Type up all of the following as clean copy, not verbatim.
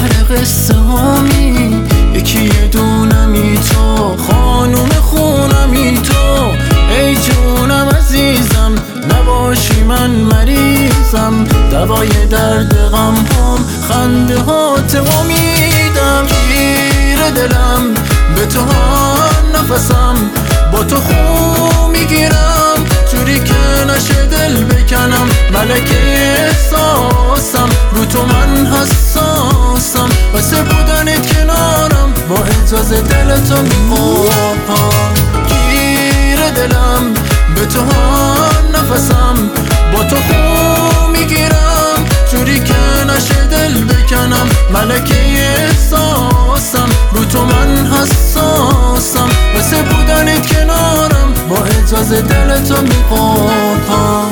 قصه هامی، یکی یه دونمی تو، خانوم خونمی تو. ای جونم عزیزم نباشی من مریضم، دوای درد غم هم خنده هات امیدم. گیر دلم به تو هر نفسم، با تو خو میگیرم جوری که نشه دل بکنم. ملکه احساسم رو تو من حساسم، واسه بودنت کنارم با اجازه دلتو میخوام. گیر دلم به تو هر نفسم، با تو خو میگیرم جوری که نشه دل بکنم. ملکه احساسم رو تو من حساسم، واسه بودنت کنارم با اجازه دلتو میخوام.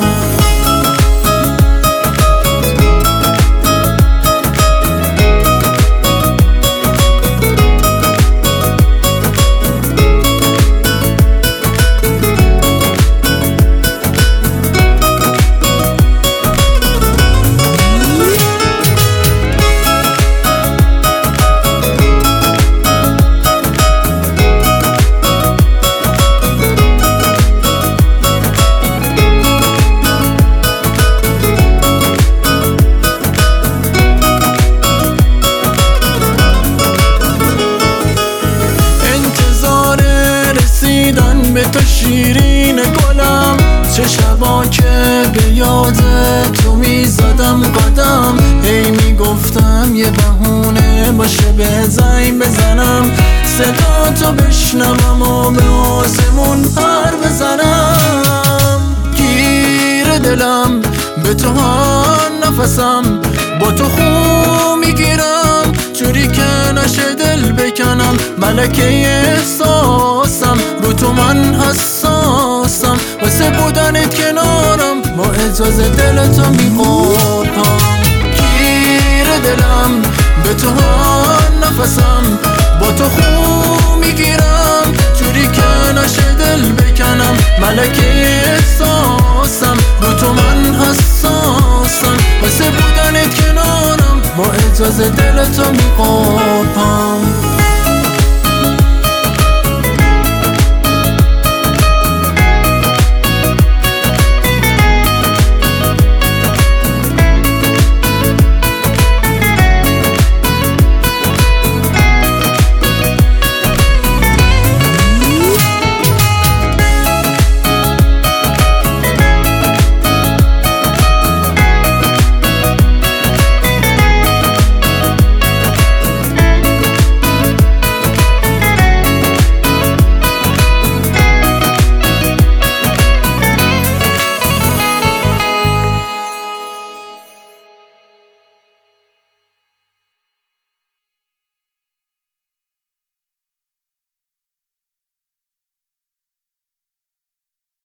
به تو شیرین گلم، چه شبا که به یاد تو میزدم قدم. هی میگفتم یه بهونه باشه به زنگ بزنم، صدا تو بشنوم و به آسمون پر بزنم. گیر دلم به تو هر نفسم، با تو خو میگیرم جوری که نشه دل بکنم. ملکه احساسم رو تو من حساسم، واسه بودنت کنارم با اجازه دلتو میخوام. گیر دلم به تو هر نفسم، با تو خو میگیرم جوری که نشه دل بکنم. ملکه احساسم رو تو من حساسم، واسه بودنت کنارم با اجازه دلتو میخوام.